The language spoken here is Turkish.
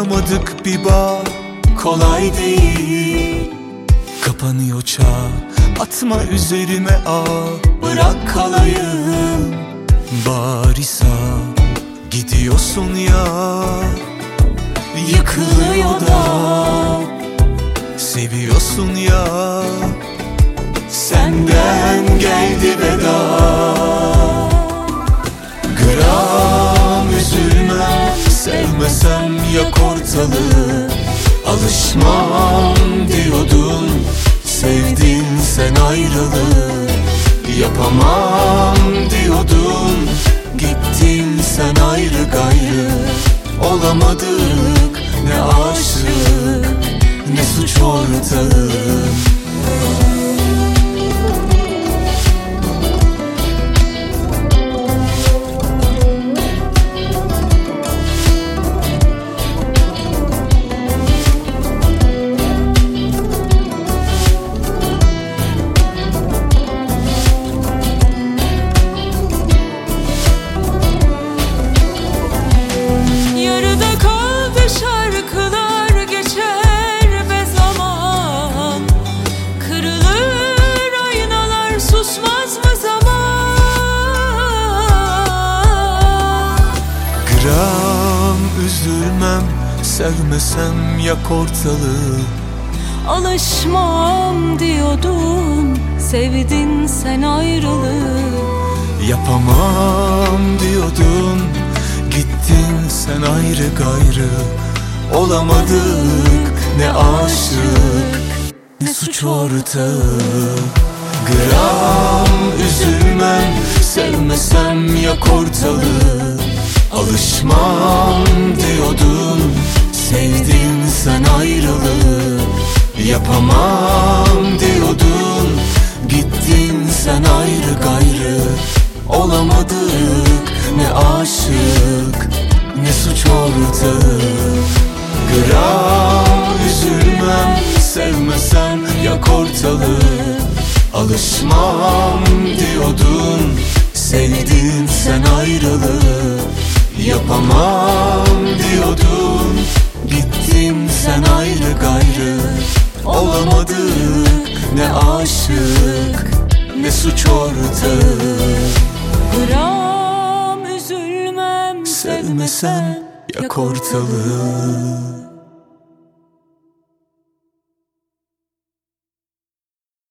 kuramadık bir bağ, kolay değil. Kapanıyor çağ, atma üzerime ağ, bırak kalayım. Bari sağ, gidiyorsun ya, yıkılıyor da. Seviyorsun ya, senden geldi veda. Gram üzülmem, sevmesem yak ortalığı. Alışmam diyordun, sevdin sen ayrılığı. Yapamam diyordun, gittin sen ayrı gayrı. Olamadık ne aşık ne suç ortağım. Gram üzülmem, sevmesem yak ortalığı. Alışmam diyordun, sevdin sen ayrılığı. Yapamam diyordun, gittin sen ayrı gayrı. Olamadık ne aşık ne suç ortağı. Gram üzülmem, sevmesem yak ortalığı. Alışmam diyordun, sevdin sen ayrılığı. Yapamam diyordun, gittin sen ayrı gayrı. Olamadık ne aşık ne suç ortağı. Gram üzülmem, sevmesem yak ortalığı. Alışmam diyordun, sevdin sen ayrılığı. Yapamam diyordun, gittin sen ayrı gayrı. Olamadık ne aşık ne suç ortağı. Gram üzülmem, Sevmesem yak ortalığı.